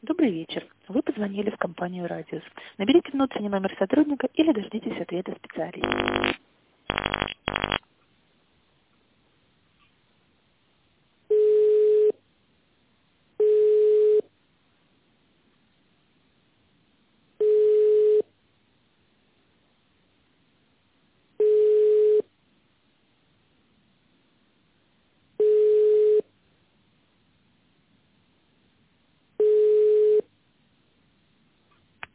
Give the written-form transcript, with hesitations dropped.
Добрый вечер. Вы позвонили в компанию «Радиус». Наберите внутренний номер сотрудника или дождитесь ответа специалиста.